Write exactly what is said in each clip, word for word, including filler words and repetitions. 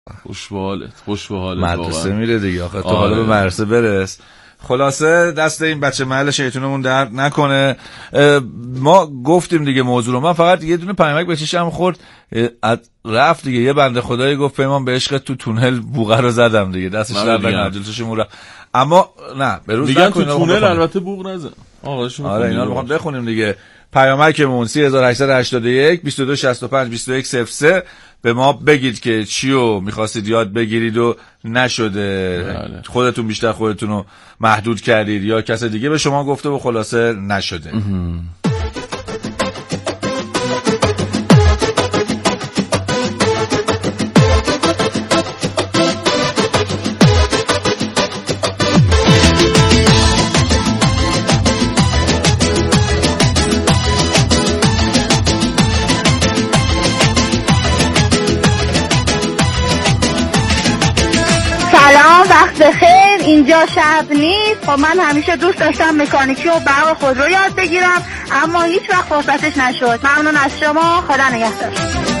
خوش به حالت، خوش به حالت. مدرسه میره دیگه آخه، تو حالا به مدرسه برس. خلاصه دست این بچه محل شیطونمون درد نکنه. ما گفتیم دیگه موضوع رو. من فقط یه دونه پیامک به چشم خورد، رفت دیگه. یه بنده خدایی گفت پیمان به عشق تو تونل بوقه رو زدم دیگه، دستش درد نکنه، دلشون رفت. اما نه به روز دیگه تو تونل البته بوق نزن. آقا شما آره اینا رو میخوام بخونیم دیگه. پیامکمون سه هزار و هشتصد و هشتاد و یک بیست و دو شصت و پنج بیست و یک صفر سه. به ما بگید که چیو میخواستید یاد بگیرید و نشده، بله. خودتون بیشتر خودتون رو محدود کردید یا کس دیگه به شما گفته و خلاصه نشده. بخیر، اینجا شب نیست. خب من همیشه دوست داشتم مکانیکی و برق خودرو یاد بگیرم اما هیچ وقت فرصتش نشد. ممنون از شما، خدا نگهدار.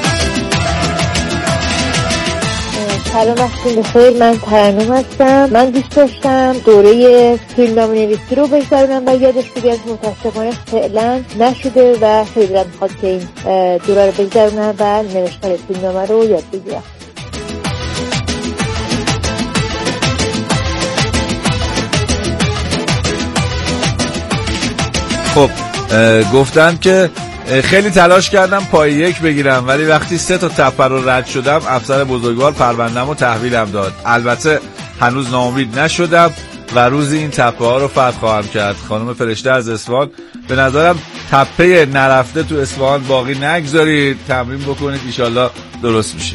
سلام وقتتون بخیر، من ترنم هستم. من دوست داشتم دوره فیلمنامه نویسی رو بگذرونم و یادش بگیرم، متاسفانه فعلا نشده و خیلی دلم میخواد که این دوره رو بگذرونم و نوشتن فیلمنامه رو یاد بگیرم. خب گفتم که خیلی تلاش کردم پای یک بگیرم، ولی وقتی سه تا تپه رو رد شدم افسر بزرگوار پروندم و تحویلم داد. البته هنوز ناامید نشدم و روزی این تپه ها رو فتح خواهم کرد. خانم فرشته از اصفهان، به نظرم تپه نرفته تو اصفهان باقی نگذارید، تمرین بکنید، انشالله درست میشه.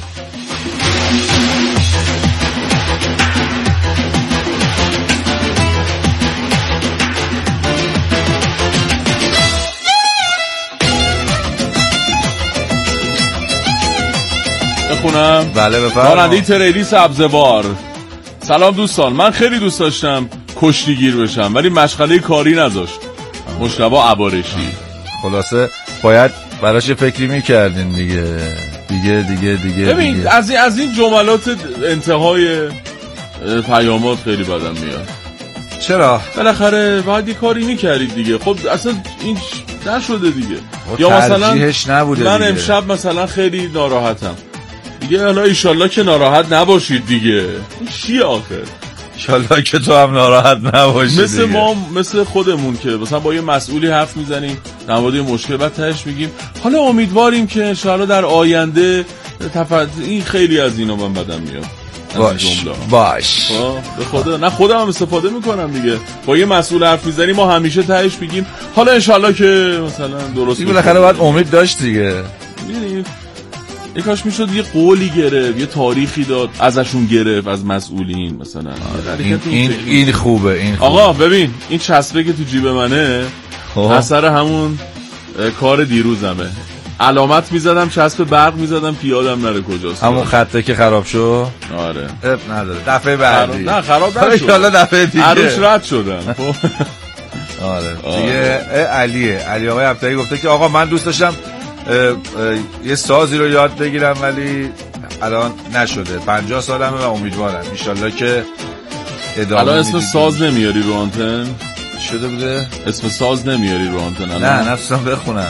بخونم؟ بله بفرمایید. راننده تریلی سبزوار: سلام دوستان، من خیلی دوست داشتم کشتیگیر بشم ولی مشغله کاری نذاشت. مجتبی عبارشی. خلاصه باید براش فکری میکردین دیگه دیگه دیگه دیگه ببین دیگه. از این از این جملات انتهای پیامات خیلی بدم میاد. چرا؟ بالاخره باید یه کاری میکردید دیگه. خب اصلا این نشده دیگه. یا مثلا نبوده من دیگه. امشب مثلا خیلی ناراحتم دیگه، حالا ایشالله که ناراحت نباشید دیگه. این چیه آخه؟ ایشالله که تو هم ناراحت نباشی مثل دیگه. ما مثل خودمون که مثلا با یه مسئولی حرف میزنیم در مورد مشکل، بعد تهش میگیم حالا امیدواریم که انشالله در آینده تفت... این خیلی از اینا من بدم میاد. باش باش به خدا نه خودم هم استفاده میکنم دیگه. با یه مسئول حرف میزنیم ما همیشه تهش میگیم حالا انشالله که مثلا درست دیگه. بالاخره باید امید داشت دیگه. میدونی یه کاش میشد یه قولی گرفت، یه تاریخی داد ازشون گرفت، از مسئولین مثلا. این, این, این خوبه این خوبه. آقا ببین این چسبه که تو جیب منه اثر همون کار دیروزمه. علامت میزدم، چسب برق میزدم که یادم نره کجاست. همون خطه که خراب شد. آره اب نداره دفعه بعدی. نه خراب نشد، حالا دفعه دیگه عروش رد شدم. آره دیگه. علیه علی آقای هفته‌ای گفته که آقا من دوست داشتم اه اه یه سازی رو یاد بگیرم ولی الان نشده. پنجاه سالمه و امیدوارم انشالله که ادامه. الان اسم ساز نمیاری رو آنتن؟ شده بوده؟ اسم ساز نمیاری رو آنتن الان؟ نه نفسم بخونم.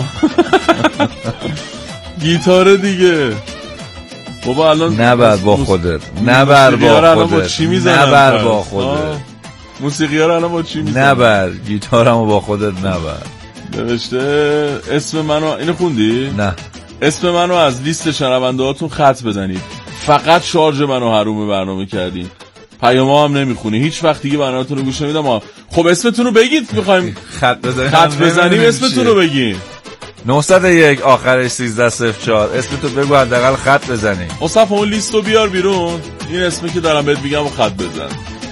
گیتاره دیگه بابا. الان نبر با خودت، نبر با خودت، نبر با خودت. موسیقی ها رو الان با چی میزنن؟ نبر گیتارمو با خودت نبر. نوشته اسم منو، اینو خوندی؟ نه. اسم منو از لیست شنونده هاتون خط بزنید، فقط شارژ منو حروم برنامه کردین، پیاما هم نمیخونی، هیچ وقت دیگه برنامه‌تون رو گوش نمیدم. خب اسمتون رو بگید، میخوایم خط بزنیم. خط بزنیم اسمتون رو بگید. نهصد و یک آخرش سیزده صفر چهار اسمتو بگو حداقل خط بزنیم. مصطفی اون لیستو بیار بیرون، این اسمی که دارم بهت میگم و خط بزن.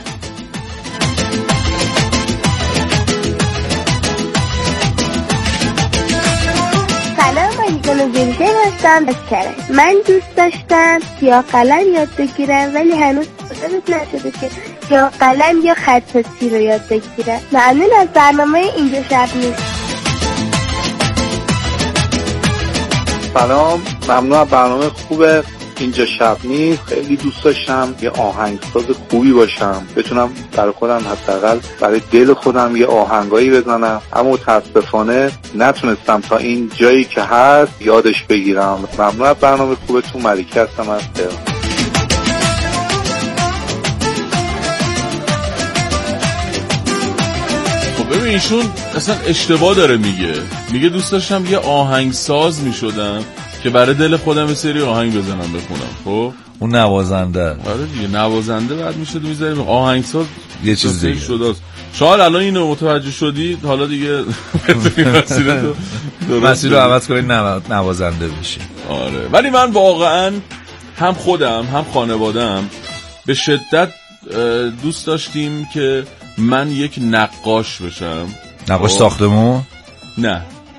جنوبی هستم از کرج. من دوست داشتم سیاه قلم یاد بگیرم ولی هنوز فرصت نشده که سیاه قلم یا خطاطی رو یاد بگیرم. ممنون از برنامه اینجا شب نیست. سلام، ممنون از برنامه خوب اینجا شب نیست خیلی دوست داشتم یه آهنگساز خوبی باشم، بتونم برای خودم حداقل برای دل خودم یه آهنگایی بزنم، اما متاسفانه نتونستم تا این جایی که هست یادش بگیرم. ممنون از برنامه خوبتون. ملیکه هستم از تهران. ببین ایشون اصلا اشتباه داره میگه. میگه دوست داشتم یه آهنگساز میشدم که برای دل خودم یه سری آهنگ بزنم بخونم. خب اون نوازنده. آره دیگه نوازنده بعد میشه میذاریم آهنگساز یه چیز دیگه شده. شاید الان اینو متوجه شدی حالا دیگه مسیر رو عوض کنید نوازنده بشی. آره ولی من واقعا هم خودم هم خانوادم به شدت دوست داشتیم که من یک نقاش بشم. نقاش ساختمون؟ نه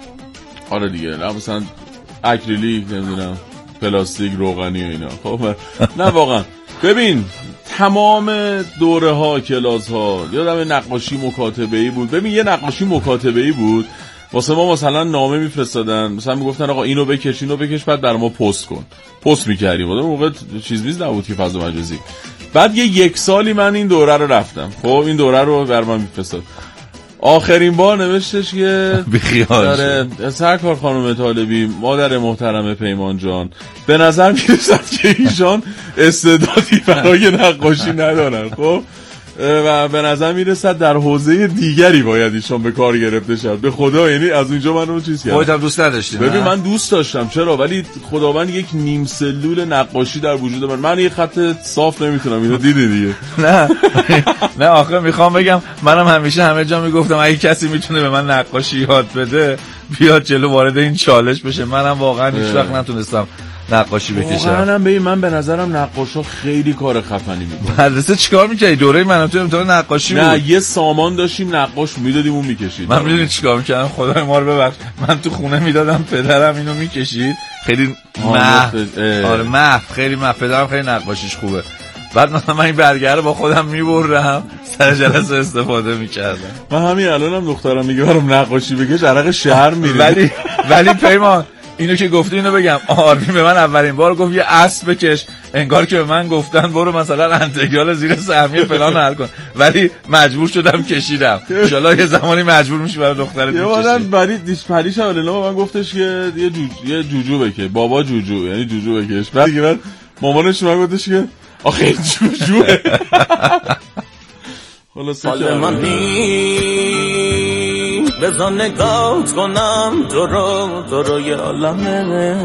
آره دیگه، نه مثلا اکریلیک نمیدونم پلاستیک روغنی و اینا. خب نه واقعا ببین تمام دوره ها کلاس ها یادم نقاشی مکاتبه‌ای بود. ببین یه نقاشی مکاتبه‌ای بود واسه ما، مثلا نامه میفرستادن مثلا میگفتن آقا اینو بکش اینو بکش بعد برام پست کن، پست می‌کردیم. اون موقع چیز میز نبود که فضا مجازی. بعد یه یک سالی من این دوره رو رفتم. خب این دوره رو برام میفرستاد. آخرین بار نوشتش که داره سرکار خانم طالبی مادر محترم پیمان جان به نظر میرسد که ایشان استعدادی برای نقاشی ندارن. خب و به نظر میرسد در حوزه دیگری باید ایشان به کار گرفته شد. به خدا یعنی از اونجا من اون چیز کردم. خودت هم دوست نداشتی؟ ببین من دوست داشتم چرا، ولی خداوند یک نیم سلول نقاشی در وجود من. من یه خط صاف نمیتونم. اینو دیدی دیگه. نه نه آخه میخوام بگم منم همیشه همه جا میگفتم اگه کسی میتونه به من نقاشی یاد بده بیاد جلو وارد این چالش بشه. منم واقعا هیچ وقت نتونستم نقاشی بکشم. منم ببین من به نظرم نقاشا خیلی کار خفنی میکنن. مدرسه چیکار میکردی؟ دوره من تو امتحان نقاشی بود. نه یه سامان داشتیم نقاش میدادیم اون میکشید. من میدونی چیکار میکردم؟ خدای ما رو ببخش، من تو خونه میدادم پدرم اینو میکشید. خیلی محو. آره محو خیلی محو. پدرم خیلی نقاشیش خوبه. بعد مثلا من این برگه رو با خودم میبرم سر جلسه استفاده میکردم. من همین الانم دخترم میگه برام نقاشی بکش عرق شهر میره. ولی ولی پیمان اینو که گفتی اینو بگم، آرمین به من اولین بار گفت یه اسب بکش، انگار که به من گفتن برو مثلا انتگرال زیر سهمیه فلان حل کن، ولی مجبور شدم کشیدم. ان شاءالله یه زمانی مجبور میشی برای دخترت. یه بار برای دیش پریش اولینا من گفتش که یه جوجو یه جوجو بکش، بابا جوجو یعنی جوجو بکش. بعد دیگه من مامانش من گفتش که آخه جوجوه. خلاص من بزن نگات کنم تو رو تو رو یه عالمه،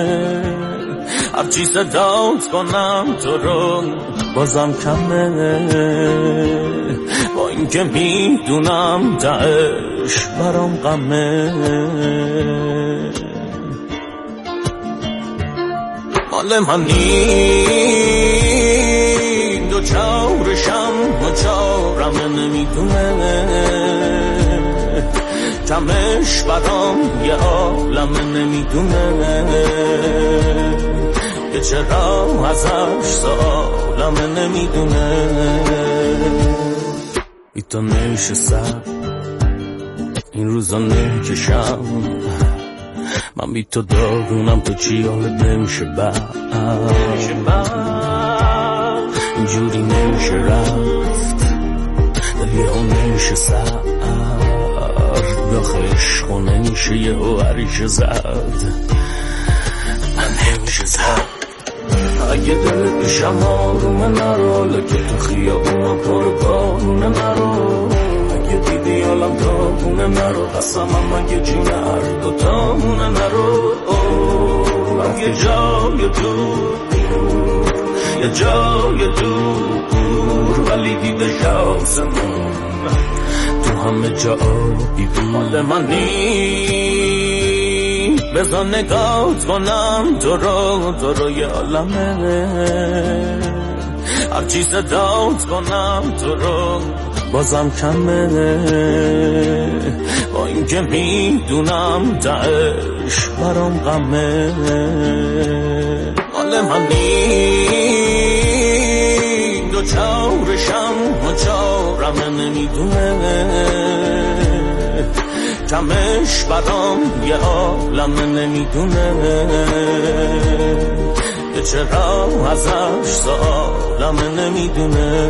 هرچی صدات کنم تو رو بازم کمه، با این که میدونم تهش برام غمه. مال منی دو چارشم و چارم نمیدونه، کمش برام یه عالم نمیدونه، که چرا ازش سالم نمیدونه. ای تو نشستم این روزا نکشم، من بی تو داغونم تو چی حالت نمیشه بعد، اینجوری نمیشه رفت دلی ها نمیشه سر، داخل عشقو نمیشه یه هریش زد، من نمیشه زد. اگه دلت بشم آرومه نرو، لکه تو خیابون پر بارونه نرو، اگه دیدی حالم داغونه نرو، قسمم اگه جون هر دوتامونه نرو. اگه جای دور یه جای دور ولی دیده شاسمون تو همه جا بیدون. مال منی بزن نگات کنم تو رو تو رو یه عالمه، هرچی صدات کنم تو رو بازم کمه، با این که میدونم تهش برام غمه. مال منی دو چارشم و چارم نمیدونه، کمش برام یه عالم نمیدونه، که چرا ازش سوالم نمیدونه.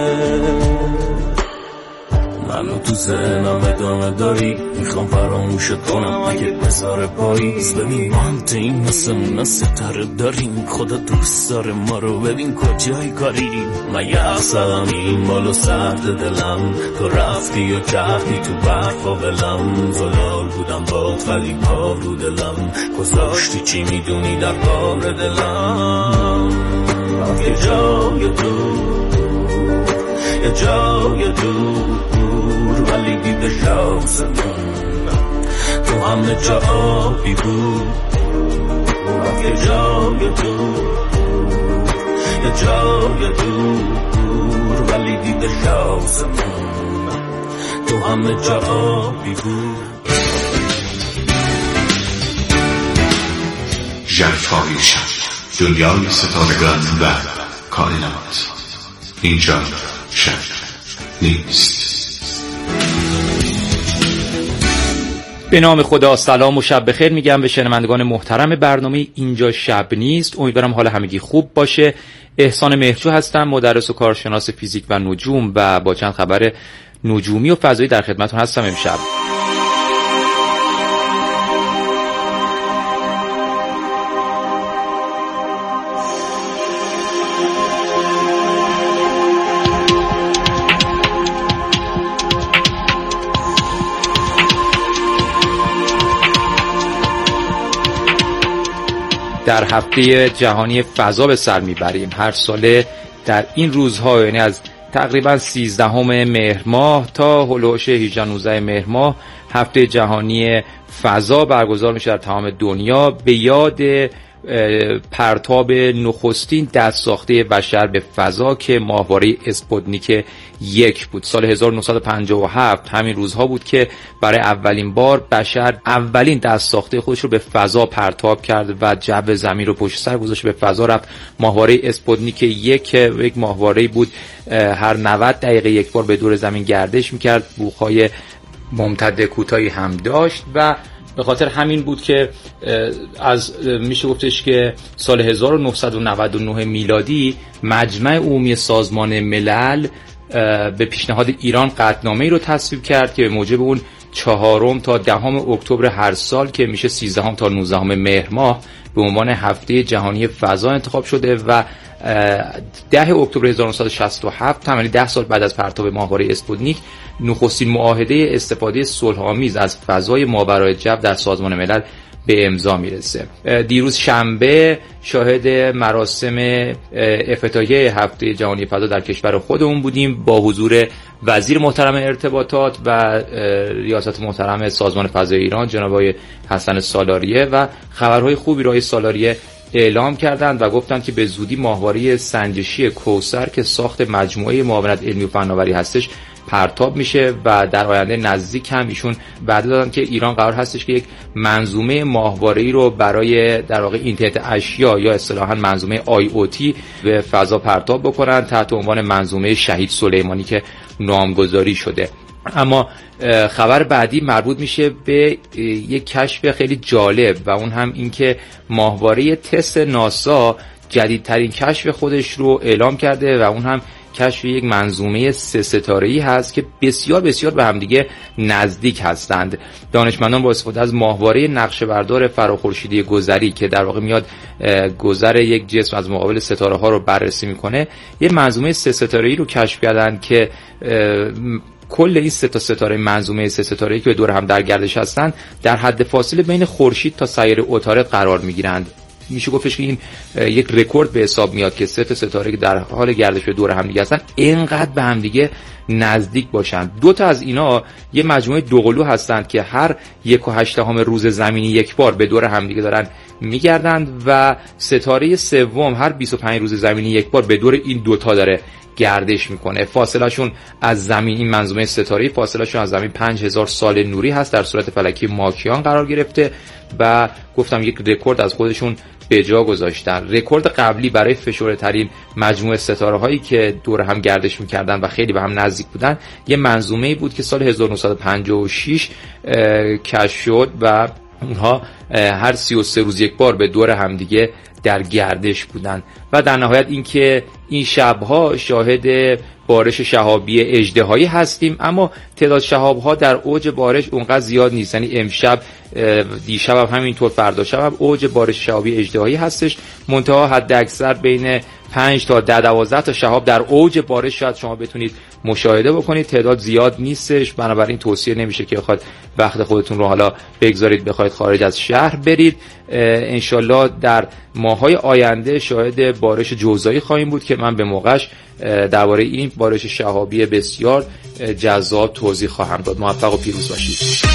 منو تو ذهنم ادامه داری، میخوام فراموشت کنم اگه بذاره پاییز. ببین ما هم تو این مثل اونا ستاره داریم، خدا دوست داره ما رو، ببین کجای کاریم. من یخزدم این بالو سرد دلم، تو رفتی و کردی تو برف و بلم. زلال بودم باد ولی پا رو دلم، گذاشتی چی میدونی در بار دلم. یه جای دور، یه جای دور ولی دیده شازمون تو همه جا آبی بود. یه جای دور، یه جای دور ولی دیده شازمون تو همه جا آبی بود. ژرفای شب، دنیای ستارگان و کائنات. اینجا شب نیست. به نام خدا، سلام و شب بخیر میگم به شنوندگان محترم برنامه اینجا شب نیست. امیدوارم حال همگی خوب باشه. احسان مهرجو هستم، مدرس و کارشناس فیزیک و نجوم و با چند خبر نجومی و فضایی در خدمتتون هستم امشب. در هفته جهانی فضا به سر میبریم. هر ساله در این روزها، یعنی از تقریبا سیزدهم مهر ماه تا هلوش هجده نوزده مهر ماه، هفته جهانی فضا برگزار میشه در تمام دنیا به یاد پرتاب نخستین دست ساخته بشر به فضا که ماهواره اسپوتنیک یک بود. سال هزار و نهصد و پنجاه و هفت همین روزها بود که برای اولین بار بشر اولین دست ساخته خودش رو به فضا پرتاب کرد و جو زمین رو پشت سر گذاشت، به فضا رفت. ماهواره اسپوتنیک یک یک ماهواره بود هر نود دقیقه یک بار به دور زمین گردش میکرد، بوق‌های ممتد کوتاهی هم داشت و به خاطر همین بود که از میشه گفتش که سال هزار و نهصد و نود و نه میلادی مجمع عمومی سازمان ملل به پیشنهاد ایران قطعنامه‌ای رو تصویب کرد که به موجب اون چهارم تا دهم اکتبر هر سال که میشه سیزدهم تا نوزدهم مهر ماه به عنوان هفته جهانی فضا انتخاب شده و ده اکتبر هزار و نهصد و شصت و هفت تمامی ده سال بعد از پرتاب ماهواره اسپوتنیک نخستین معاهده استفاده صلح‌آمیز از فضای ماورای جو در سازمان ملل به امضا میرسه. دیروز شنبه شاهد مراسم افتتاحیه هفته جهانی فضا در کشور خودمون بودیم با حضور وزیر محترم ارتباطات و ریاست محترم سازمان فضای ایران جناب آقای حسن سالاریه و خبرهای خوبی را آقای سالاریه اعلام کردند و گفتند که به زودی ماهواره سنجشی کوثر که ساخت مجموعه معاونت علمی و فناوری هستش پرتاب میشه و در آینده نزدیک هم ایشون وعده دادن که ایران قرار هستش که یک منظومه ماهواره‌ای رو برای در واقع اینترنت اشیا یا اصطلاحاً منظومه آی او تی به فضا پرتاب بکنن تحت عنوان منظومه شهید سلیمانی که نامگذاری شده. اما خبر بعدی مربوط میشه به یک کشف خیلی جالب و اون هم این که ماهواره تست ناسا جدیدترین کشف خودش رو اعلام کرده و اون هم کشف یک منظومه سه ستاره‌ای هست که بسیار بسیار به هم دیگه نزدیک هستند. دانشمندان با استفاده از ماهواره نقشه‌بردار فراخورشیدی گذری که در واقع میاد گذر یک جسم از مقابل ستاره‌ها رو بررسی میکنه، یک منظومه سه ستاره‌ای رو کشف کردن که کل این سه تا ستاره منظومه سه ستاره‌ای که به دور هم در گردش هستند در حد فاصله بین خورشید تا سایر عطارد قرار میگیرند. میشه گفتش که این یک رکورد به حساب میاد که سه تا ستاره که در حال گردش به دور هم دیگه هستن اینقدر به هم دیگه نزدیک باشن. دو تا از اینا یه مجموعه دوقلو هستند که هر یک و هشتم روز زمینی یک بار به دور هم دیگه دارن میگردند و ستاره سوم هر بیست و پنج روز زمینی یک بار به دور این دوتا داره گردش میکنه. فاصله شون از زمین، این منظومه ستاره‌ای فاصله شون از زمین پنج هزار سال نوری هست، در صورت فلکی ماکیان قرار گرفته و گفتم یک رکورد از خودشون به جا گذاشتن. رکورد قبلی برای فشرده مجموعه ستاره هایی که دور هم گردش میکردن و خیلی به هم نزدیک بودن یه منظومه‌ای بود که سال هزار و نهصد و پنجاه و شش کشف شد و اونها هر سی و سه روز یک بار به دور هم دیگه در گردش بودن. و در نهایت اینکه این شبها شاهد بارش شهابی اژدهایی هستیم، اما تعداد شهاب‌ها در اوج بارش اونقدر زیاد نیست. یعنی امشب، دیشب هم همینطور، فردا شب هم اوج بارش شهابی اژدهایی هستش، منتها حد اکثر بین پنج تا ده دوازده تا شهاب در اوج بارش شاید شما بتونید مشاهده بکنید. تعداد زیاد نیستش، بنابراین توصیه نمیشه که بخواید وقت خودتون رو حالا بگذارید بخواید خارج از شهر برید. انشالله در ماهای آینده شاهد بارش جوزایی خواهیم بود که من به موقعش درباره این بارش شهابی بسیار جذاب توضیح خواهم داد. موفق و پیروز باشید.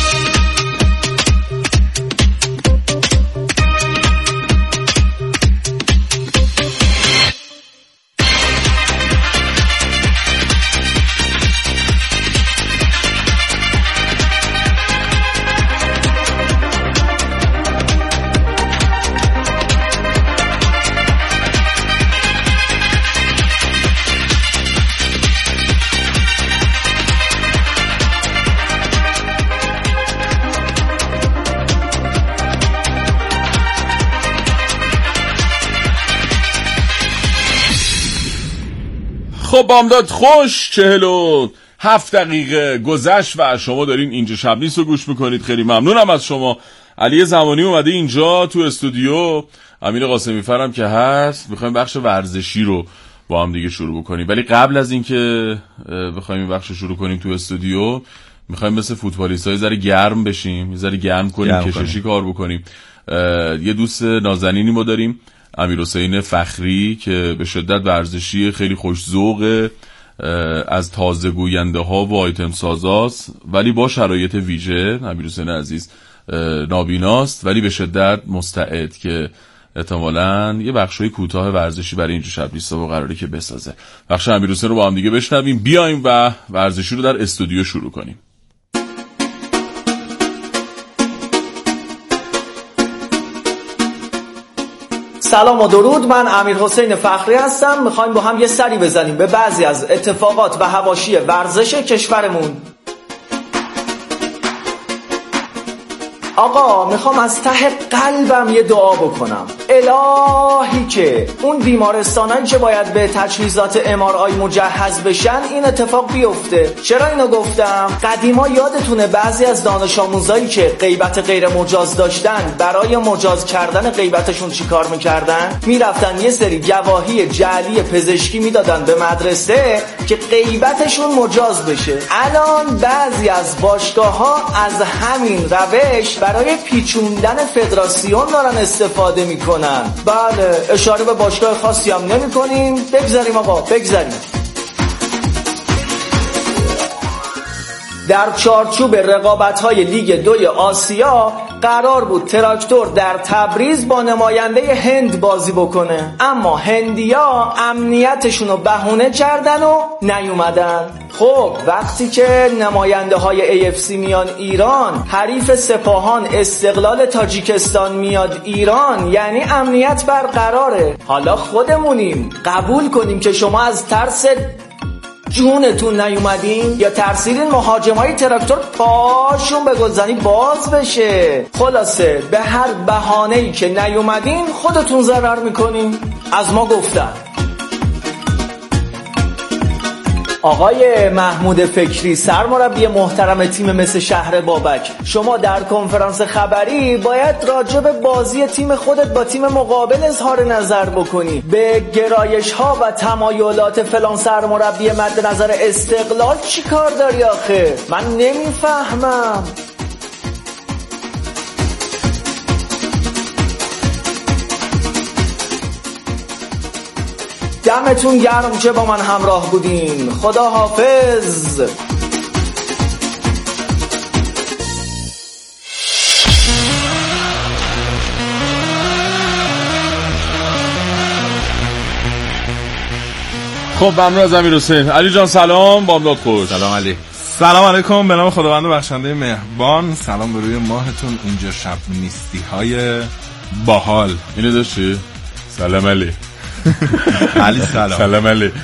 خب بامداد خوش، چهل و هفت دقیقه گذشت و شما دارین اینجا شب نیست رو گوش میکنید. خیلی ممنونم از شما. علی زمانی اومده اینجا تو استودیو، امیر قاسمی فرم که هست. میخوایم بخش ورزشی رو با هم دیگه شروع بکنیم، ولی قبل از اینکه بخوایم این بخش شروع کنیم تو استودیو، میخوایم مثل فوتبالیست‌ها یه ذره گرم بشیم، یه ذره گرم کنیم، گرم کششی کنیم. کار بکنیم. یه دوست نازنینی ما داریم، امیرحسین فخری، که به شدت ورزشی، خیلی خوش ذوقه، از تازه گوینده ها و آیتم سازاست، ولی با شرایط ویژه. امیرحسین عزیز نابیناست ولی به شدت مستعد که احتمالاً یه بخشای کوتاه ورزشی برای اینجا شب لیستا با قراره که بسازه. بخش امیرحسین رو با هم دیگه بشنویم، بیایم و ورزشی رو در استودیو شروع کنیم. سلام و درود، من امیرحسین فخری هستم. میخوایم با هم یه سری بزنیم به بعضی از اتفاقات و حواشی ورزش کشورمون. آقا میخوام از ته قلبم یه دعا بکنم، الهی که اون بیمارستانایی که باید به تجهیزات ام آر آی مجهز بشن این اتفاق بیفته. چرا اینو گفتم؟ قدیما یادتونه بعضی از دانش آموزایی که غیبت غیر مجاز داشتن برای مجاز کردن غیبتشون چی کار میکردن؟ میرفتن یه سری گواهی جعلی پزشکی میدادن به مدرسه که غیبتشون مجاز بشه. الان بعضی از باشگاه‌ها از همین روش برای پیچوندن فدراسیون دارن استفاده میکنن. بله، اشاره به باشگاه خاصی هم نمی کنیم. بگذاریم آقا، بگذاریم. در چارچوب رقابت‌های لیگ دوی آسیا قرار بود تراکتور در تبریز با نماینده هند بازی بکنه، اما هندیا امنیتشون رو بهونه کردن و نیومدن. خب وقتی که نماینده های ای اف سی میان ایران، حریف سپاهان استقلال تاجیکستان میاد ایران، یعنی امنیت برقراره. حالا خودمونیم قبول کنیم که شما از ترس جونتون نیومدین یا ترسیدین مهاجمای تراکتور پاشون به گلزنی باز بشه. خلاصه به هر بهانه‌ای که نیومدین خودتون ضرر میکنین. از ما گفتن. آقای محمود فکری، سرمربی محترم تیم مثل شهر بابک، شما در کنفرانس خبری باید راجع به بازی تیم خودت با تیم مقابل اظهار نظر بکنی. به گرایش ها و تمایلات فلان سرمربی مد نظر استقلال چی کار داری آخه؟ من نمیفهمم. دمتون گرم که با من همراه بودین. خدا حافظ. خب ممنون از امیرحسین. علی جان سلام، بامداد خوش. سلام علی. سلام علیکم، به نام خداوند بخشنده مهربان. سلام به روی ماهتون. اینجا شب نیستی های باحال. اینو داشتی؟ سلام علی. علی سلام. سلام علی.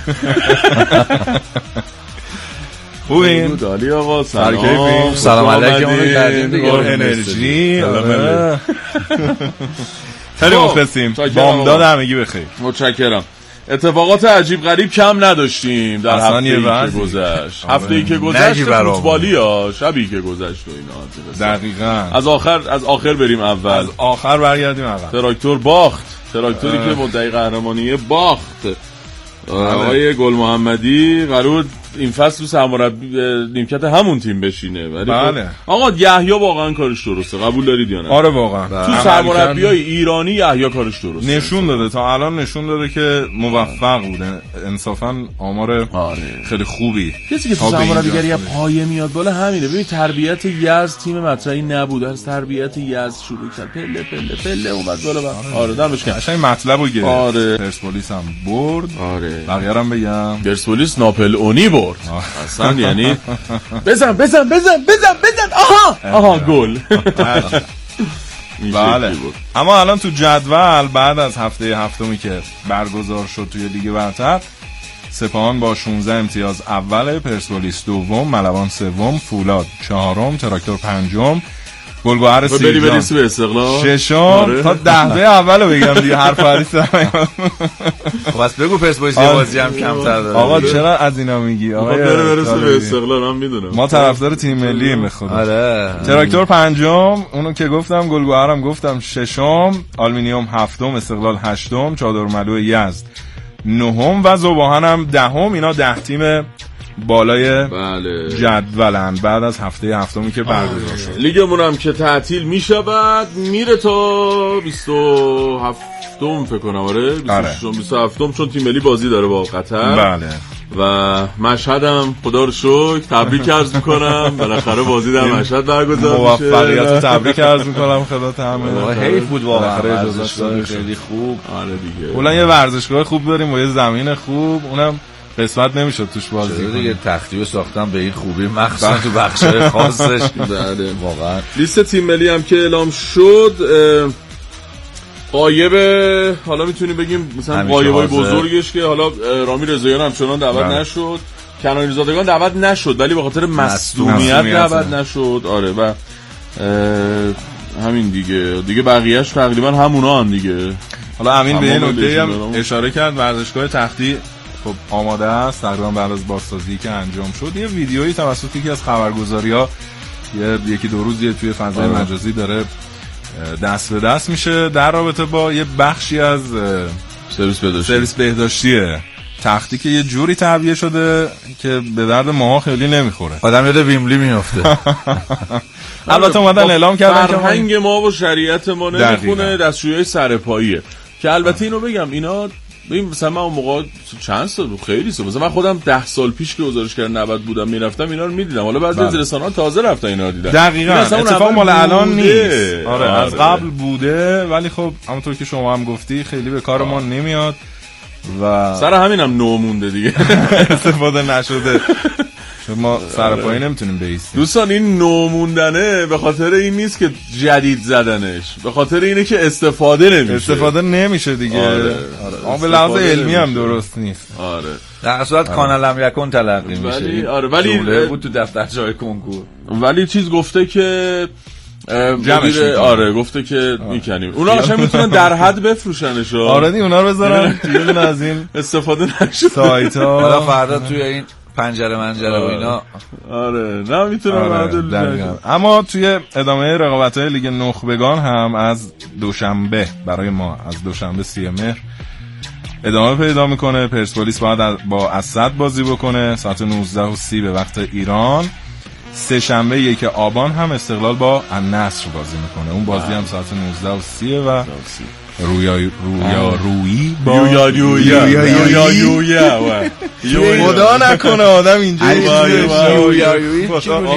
خوبین؟ دالی آقا سلام. سلام علیکم. اونو کردیم دیگه. انرژی. خیلی مخلصیم. بامداد همگی بخیر. متشکرم. اتفاقات عجیب غریب کم نداشتیم در هفته‌ای که گذشت. هفته‌ای که گذشت فوتبالی ها، شبی که گذشت و اینا. دقیقاً. از آخر از آخر بریم اول. از آخر برگردیم اول. تراکتور باخت. تراکتوری که مدعی قهرمانی باخت. آقای گل محمدی قرار این فصل رو سرمربی نیمکت همون تیم بشینه، ولی بله. آقا یحیی واقعا کارش درسته، قبول دارید یا نه؟ آره واقعا تو سرمربیای ایرانی یحیی کارش درسته، نشون داده تا الان نشون داده که موفق بوده. انصافا آمار آره. خیلی خوبی. کسی که تو سرمربیگری پایه میاد بالا همینه. ببین تربیت یزد تیم مطرحی نبود، از تربیت یزد شروع کرد، پله پله پله اومد بالا. آره دمش گرم. قشنگ مطلبو گرفت. آره. پرسپولیس هم برد. آره. بقیه هم بگم پرسپولیس ناپل اونی برد. اصلا یعنی بزن بزن بزن بزن بزن آها آها گل. بله. اما الان تو جدول بعد از هفته هفتمی که برگزار شد توی لیگ برتر، سپاهان با شانزده امتیاز اول، پرسپولیس دوم، ملوان سوم، فولاد چهارم، تراکتور پنجم، گلگهر سیجان بریم به استقلال ششم. آره. تا دهه اولو بگم دیگه حرف حریص خب بس بگو پرسپولیس یه بازی هم کمتر داره. آقا چرا از اینا میگی؟ آقا بره برسه به استقلال هم میدونم. ما طرفدار تیم ملی ام خدا. آره. تراکتور پنجم، اونو که گفتم، گلگهرم گفتم ششم، آلومینیوم هفتم، استقلال هشتم، چادرملو یزد نهم و ذوباهن هم دهم. اینا ده تیم بالای بله. جدولن بعد از هفته هفتمی که برگزار شد. لیگمون هم که تعطیل می شود میره تا بیست و هفتم فکر کنم. آره بیست و هفتم چون تیم ملی بازی داره با قطر. بله. و مشهد هم خدا رو شکر تبریک عرض میکنم، بالاخره بازی در مشهد برگزار میشه. موفقیت تبریک عرض میکنم خدمت همه. حیف بود واقعا، ورزشگاه خیلی خوب. آره دیگه. کلا یه ورزشگاه خوب داریم و یه زمین خوب، اونم قسمت نمیشد توش بازی کنه دیگه. تختیو ساختم به این خوبی، مخصوصا تو بخشای خاصش. بله واقعا. لیست تیم ملی هم که اعلام شد، قایب حالا میتونیم بگیم مثلا قایبای بزرگش که حالا رامی رضاییان همچنان دعوت نشد، کنانی زادگان دعوت نشد ولی به خاطر مصدومیت دعوت نشد. آره و همین دیگه دیگه بقیه‌اش تقریبا همونا هم دیگه. حالا امین به این نکته هم اشاره کرد، ورزشگاه تختی خب آماده است تقریبا بعد از بازسازی که انجام شد. یه ویدیویی توسط یکی از خبرگزاری‌ها یه یکی دو روزی توی فضای آه. مجازی داره دست به دست میشه در رابطه با یه بخشی از سرویس بهداشتی سرویس بهداشتیه تختی که یه جوری تعبیه شده که به درد ماها خیلی نمیخوره. آدم یاد ویملی میافته. البته اومدن اعلام کردن که فرهنگ ما و شریعت ما نمیخونه دستشویی سرپاییه که البته اینو بگم اینا ببین مثلا من اون موقع چند سال بود خیلی سال مثلا من خودم ده سال پیش که گزارشگر نود بودم میرفتم اینا رو میدیدم. حالا بعضی از رسانه‌ها تازه رفتن اینا رو دیدن. دقیقاً اتفاق مال الان نیست. آره, آره از قبل بوده ولی خب همونطور که شما هم گفتی خیلی به کار ما نمیاد و سر همینم نو مونده دیگه. استفاده نشده. ما سرپایی نمیتونیم بیستیم. دوستان این نوموندنه به خاطر این نیست که جدید زدنش، به خاطر اینه که استفاده نمیشه. استفاده نمیشه دیگه. آره. آره. به لحاظ علمی هم درست نیست. آره. در صورت کانالم یکون تلقی میشه. ولی آره ولی بود تو دفترچه‌های کنکور. ولی چیز گفته که مدیر آره گفته که میکنیم. اونا قشنگ میتونن در حد بفروشنش. آره دی اونا رو بذارن یه دونه از این استفاده نشه سایت‌ها. حالا فردا توی این پنجره منجره و اینا آره نه میتونم آره اما توی ادامه رقابت‌های لیگ نخبگان هم از دوشنبه برای ما از دوشنبه سی مهر ادامه پیدا میکنه. پرسپولیس باید با اسد بازی بکنه ساعت نوزده و سی به وقت ایران. سه شنبه یک آبان هم استقلال با النصر بازی میکنه. اون بازی هم ساعت نوزده و سی و رویا رویا رویی با رویا رویا رویا رویا خدا نکنه آدم اینجوری رویا رویی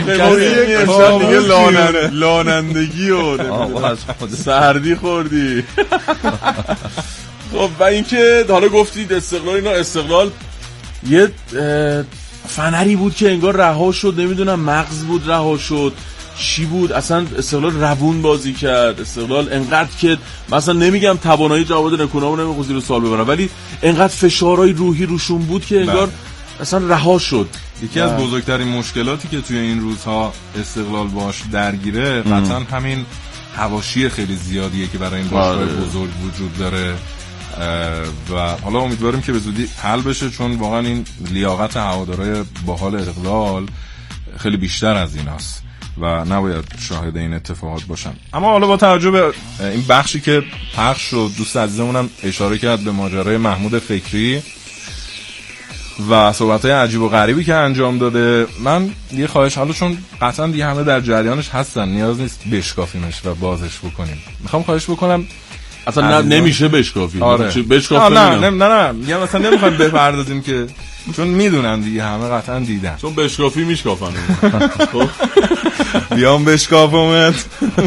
دیگه لانندگی و سردی خوردی. خب و اینکه حالا گفتید استقلال اینا استقلال یه فنری بود که انگار رها شد نمیدونم مغز بود رها شد چی بود اصلا. استقلال روون بازی کرد. استقلال انقدر که مثلا نمیگم توانایی جواد نکونامو نمیخوام زیر سوال ببرم ولی انقدر فشارهای روحی روشون بود که انگار اصلا رها شد. یکی از بزرگترین مشکلاتی که توی این روزها استقلال باش درگیره قطعا همین حواشی خیلی زیادیه که برای این باشگاه بزرگ وجود داره و حالا امیدواریم که به زودی حل بشه، چون واقعا این لیاقت هوادارهای باحال اقلال خیلی بیشتر از ایناست و نباید شاهد این اتفاقات باشن. اما حالا با توجه به این بخشی که پخش شد، دوست عزیزمونم اشاره کرد به ماجرای محمود فکری و صحبت‌های عجیب و غریبی که انجام داده، من یه خواهش، حالا چون قطعا دیگه همه در جریانش هستن، نیاز نیست بشکافیمش و بازش بکنیم. میخوام خواهش بکنم اصلا نه نمیشه بشکافیم. آره. بشکافیم نه نه نه نه میگم اصلا نمیخوایم بپردازیم که چون میدونن دیگه همه قطعا دیدن، چون بشکافی میشکافن. بیام بشکافمت.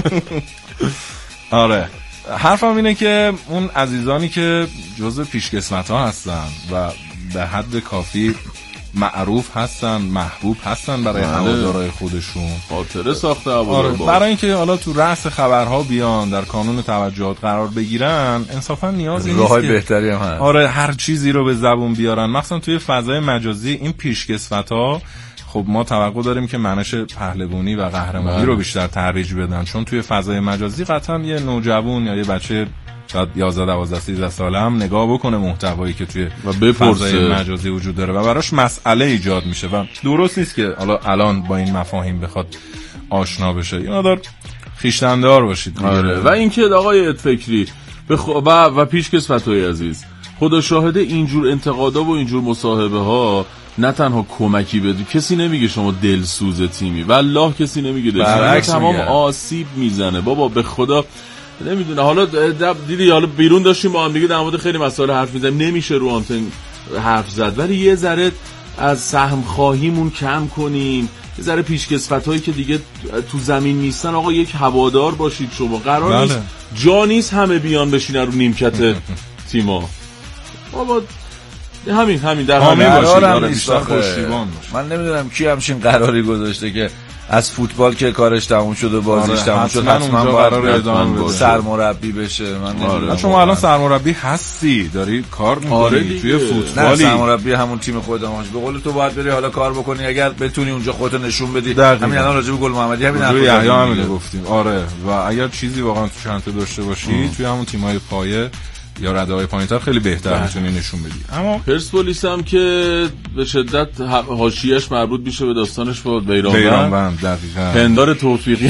آره، حرفم اینه که اون عزیزانی که جزء پیشکسوت ها هستن و به حد کافی معروف هستن، محبوب هستن برای هوادارهای خودشون، خاطره ساخته هوادار. آره، برای اینکه حالا تو رأس خبرها بیان، در کانون توجهات قرار بگیرن، انصافا نیازی نیست راههای که بهتری هم هست. آره هر چیزی رو به زبون بیارن، مخصوصا توی فضای مجازی. این پیشکسوت‌ها خب ما توقع داریم که منش پهلوانی و قهرمانی رو بیشتر ترویج بدن، چون توی فضای مجازی قطعا یه نوجوان یا یه بچه شاید یازده دوازده سیزده ساله هم نگاه بکنه محتوایی که توی و بپرسه مجازی وجود داره و براش مسئله ایجاد میشه و درست نیست که حالا الان با این مفاهیم بخواد آشنا بشه. یا دار خویشتن‌دار باشید. آره. و اینکه آقای فکری بخ... و و پیشکسوتای عزیز، خدا شاهده اینجور انتقادا و اینجور مصاحبه ها نه تنها کمکی بده، کسی نمیگه شما دلسوز تیمی، والله کسی نمیگه دلسوز، تمام آسیب میزنه. بابا به خدا نمیدونه. حالا دیدی حالا بیرون داشتیم با هم دیگه در مورد خیلی مسائل حرف میزنیم، نمیشه رو آنتن حرف زد، ولی یه ذره از سهم خواهیمون کم کنیم، یه ذره پیشکسوتایی که دیگه تو زمین نیستن. آقا یک هوادار باشید شما، قرار بله. نیست جا نیست همه بیان بشینن رو نیمکت تیما. بابا همین همین در همین باشید، بیشتر خوشیبان باشه. من نمیدونم کی همچین قراری گذاشته که از فوتبال که کارش تموم شد و بازیش آره، تموم شد حتما باید سرمربی بشه. من آره. شما الان سرمربی هستی، داری کار میکنی آره توی فوتبالی. نه سرمربی همون تیم خودت باش، به قول تو باید بری حالا کار بکنی اگر بتونی اونجا خودت نشون بدی. همین الان راجع به گل محمدی همین حرفا یحیی همین گفتیم. آره و اگر چیزی واقعا تو شانته داشته باشی توی همون تیم‌های پایه یا رده‌های پایین‌تر خیلی بهتر می‌تونی نشون بدی. اما پرسپولیس هم که به شدت حاشیه‌اش مربوط میشه به داستانش با بیرانوند. بیرانوند دقیقاً. پندار توفیقی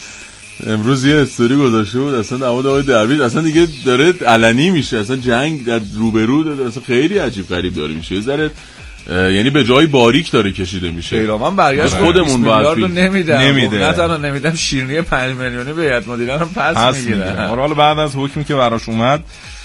امروز یه استوری گذاشته بود اصلا در مورد آقای درویش، اصلا دیگه داره علنی میشه، اصلا جنگ در روبرو داره، اصلا خیلی عجیب غریب داره میشه. یه ذره یعنی به جای باریک داره کشیده میشه. بیرانوند برگشت خودمون باید نمیدم نمیده. نه تنها نمیدم، شیرینی پنج میلیونی به هیئت مدیره هم پس میگیره. حالا بعد از حکمی که براش اومد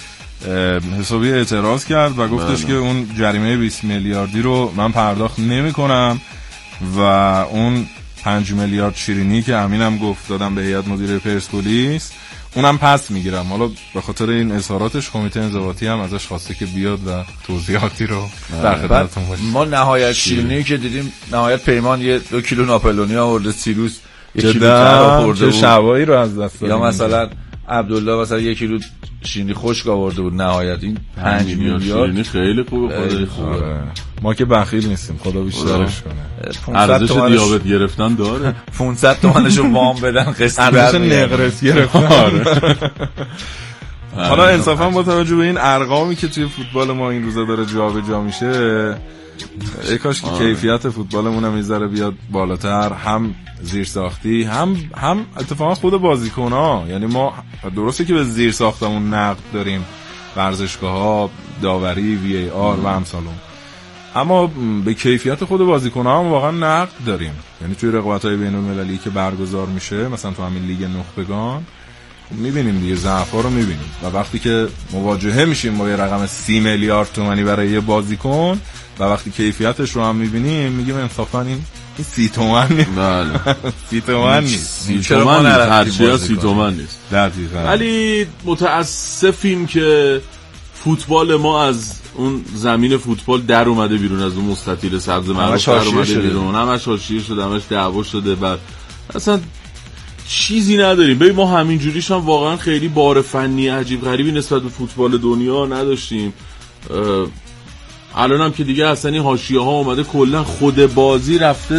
حسابی اعتراض کرد و گفتش بله. که اون جریمه بیست میلیاردی رو من پرداخت نمی کنم و اون پنج میلیارد شیرینی که امینم گفت دادم به هیئت مدیره پرسپولیس اونم پس میگیرم. حالا به خاطر این اظهاراتش کمیته انضباطی هم ازش خواسته که بیاد و توضیحاتی رو در خدمتتون باشه. ما نهایت شیرینی که دیدیم، نهایت پیمان یه دو کیلو ناپلونی آورده، سیروس یک کیلو تر آورده بود، شوایی رو از دست یا مثلا عبدالله مثلا یک کیلو شیرینی خشک آورده بود. نهایت این پنج میلیارد شیرینی خیلی خوبه، خیلی خوبه. ما که بخیل نیستیم، خدا بیشترش کنه. ارزش دیابت گرفتن داره. پانصد تومنشو وام بدن قسط ارزش نقرس گرفتن. حالا انصافا با توجه به این ارقامی که توی فوتبال ما این روزا داره جابجا میشه، ای کاش که کیفیت فوتبالمون هم میذاره بیاد بالاتر، هم زیر ساختی هم هم اتفاقا خود بازیکن‌ها. یعنی ما درسته که به زیر ساختمون نقد داریم، ورزشگاه‌ها، داوری، وی ای آر و امثال اون، اما به کیفیت خود بازیکن‌ها هم واقعا نقد داریم. یعنی توی رقابت‌های بین‌المللی که برگزار میشه، مثلا تو همین لیگ نخبگان میبینیم دیگه، ضعف‌ها رو میبینیم و وقتی که مواجهه میشیم با یه رقم سی میلیارد تومانی برای یه بازیکن و وقتی کیفیتش رو هم میبینیم میگیم انصافا این این سی تومن نیست. بله سی تومن نیست، سی تومن نیست، هرچی سی تومن نیست. دقیقاً. ولی متاسفیم که فوتبال ما از اون زمین فوتبال در اومده بیرون، از اون مستطیل سبز معروف در اومده بیرون، همش حاشیه شده، همش دعوا شده و اصلا چیزی نداریم. ببین ما همین جوریش هم واقعا خیلی بار فنی عجیب غریبی نسبت به فوتبال دنیا نداشتیم. الان هم که دیگه اصلا این حاشیه ها اومده، کلا خود بازی رفته